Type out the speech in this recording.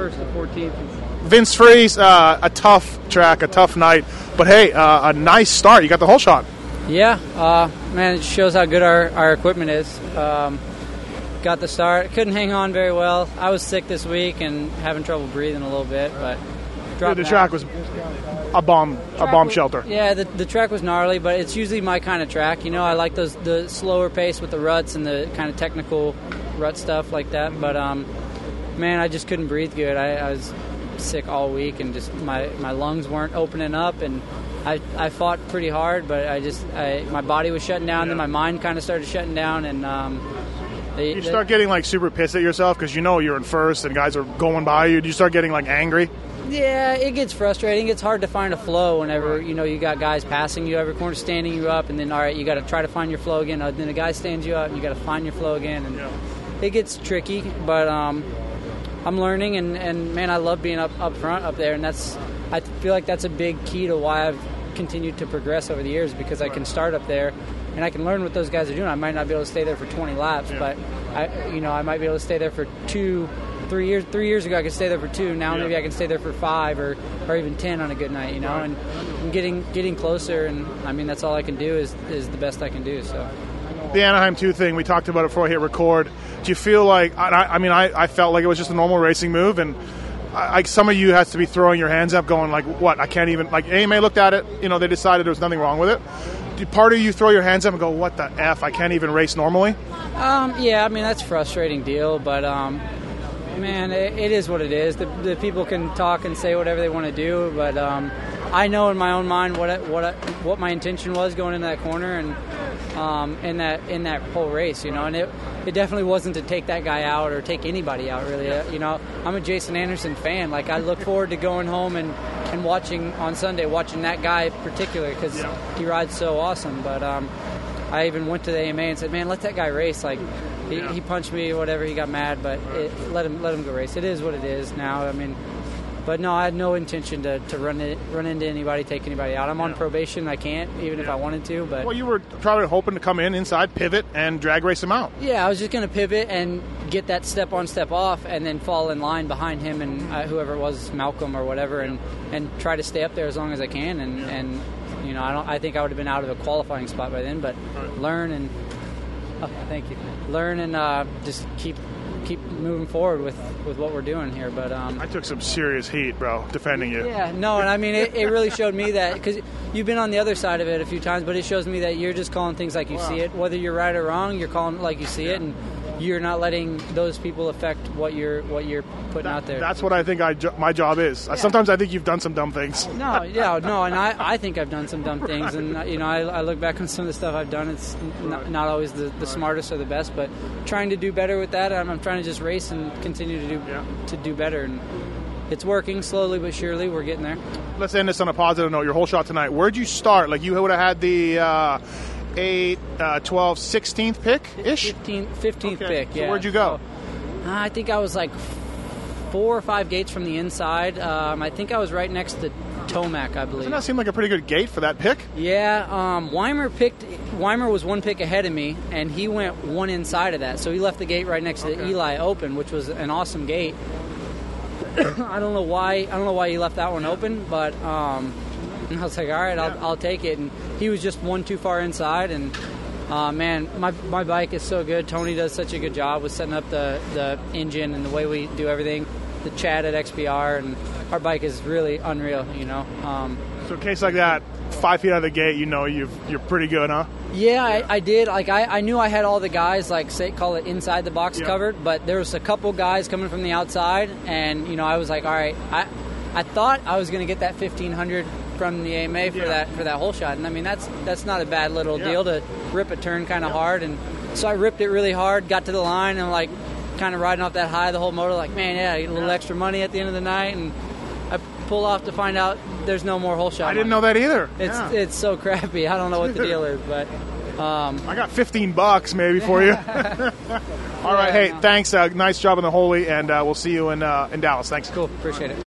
1st to 14th. Vince Freeze, a tough track, a tough night, but hey, a nice start. You got the whole shot. Yeah, man, it shows how good our equipment is. Got the start. Couldn't hang on very well. I was sick this week and having trouble breathing a little bit, but the track was a bomb shelter. Yeah, the track was gnarly, but it's usually my kind of track. You know, I like the slower pace with the ruts and the kind of technical rut stuff like that. But man, I just couldn't breathe good. I was sick all week, and just my lungs weren't opening up, and I fought pretty hard, but my body was shutting down, then my mind kind of started shutting down, and you start getting like super pissed at yourself because you know you're in first and guys are going by you. Do you start getting like angry? Yeah, it gets frustrating. It's hard to find a flow whenever you got guys passing you every corner, standing you up, and then all right, you got to try to find your flow again. Then a guy stands you up, and you got to find your flow again, and it gets tricky. But I'm learning, and man, I love being up front up there, and I feel like that's a big key to why I've continued to progress over the years, because I can start up there and I can learn what those guys are doing. I might not be able to stay there for 20 laps, but I might be able to stay there for 3 years. 3 years ago I could stay there for 2. Now maybe I can stay there for 5 or even 10 on a good night, and I'm getting closer, and I mean that's all I can do is the best I can do. So the Anaheim 2 thing, we talked about it before I hit record. Do you feel like I felt like it was just a normal racing move, and some of you has to be throwing your hands up going like, what, I can't even, like AMA looked at it, they decided there was nothing wrong with it. Did part of you throw your hands up and go, what the F, I can't even race normally? Yeah, I mean that's a frustrating deal, but man, it is what it is. The people can talk and say whatever they want to do, but I know in my own mind what my intention was going into that corner, and in that whole race, and it definitely wasn't to take that guy out or take anybody out, really. I'm a Jason Anderson fan. Like, I look forward to going home and watching on Sunday, watching that guy in particular, because he rides so awesome. But I even went to the AMA and said, man, let that guy race. Like, he punched me, whatever, he got mad, but let him go race. It is what it is now. I mean, but no, I had no intention to run into anybody, take anybody out. I'm on probation. I can't, even if I wanted to. But well, you were probably hoping to come inside, pivot, and drag race him out. Yeah, I was just going to pivot and get that step on, step off, and then fall in line behind him and whoever it was, Malcolm or whatever, and try to stay up there as long as I can. And I think I would have been out of a qualifying spot by then. But learn and just keep moving forward with what we're doing here. But I took some serious heat, bro, defending you. Yeah, no, and I mean it really showed me that, because you've been on the other side of it a few times, but it shows me that you're just calling things like you see it. Whether you're right or wrong, you're calling it like you see it, and you're not letting those people affect what you're putting out there. That's what I think my job is. Yeah. Sometimes I think you've done some dumb things. No, and I think I've done some dumb things, and I look back on some of the stuff I've done. It's not always the smartest or the best, but trying to do better with that. I'm trying to just race and continue to do better, and it's working slowly but surely. We're getting there. Let's end this on a positive note. Your whole shot tonight. Where'd you start? Like, you would have had the 8, 12, 16th pick-ish? 15th pick, yeah. So where'd you go? I think I was like 4 or 5 gates from the inside. I think I was right next to Tomac, I believe. Doesn't that seem like a pretty good gate for that pick? Yeah, Weimer was 1 pick ahead of me, and he went 1 inside of that. So he left the gate right next to Eli open, which was an awesome gate. I don't know why he left that one open, but and I was like, all right, I'll take it. And he was just 1 too far inside, and man, my bike is so good. Tony does such a good job with setting up the engine and the way we do everything. The Chad at XPR, and our bike is really unreal, So in a case like that, 5 feet out of the gate, you're pretty good, huh? Yeah, I did. Like, I knew I had all the guys, like, call it inside the box covered, but there was a couple guys coming from the outside, and, I was like, all right, I thought I was going to get that 1,500 from the AMA for that whole shot, and I mean that's not a bad little deal to rip a turn kind of hard, and so I ripped it really hard, got to the line, and like kind of riding off that high the whole motor, like, man, I get a little extra money at the end of the night, and I pull off to find out there's no more whole shot. I didn't know that either. It's so crappy. I don't know what the deal is, but I got $15 maybe for you. All right, hey, thanks. Nice job in the Holy, and we'll see you in Dallas. Thanks. Cool, appreciate it.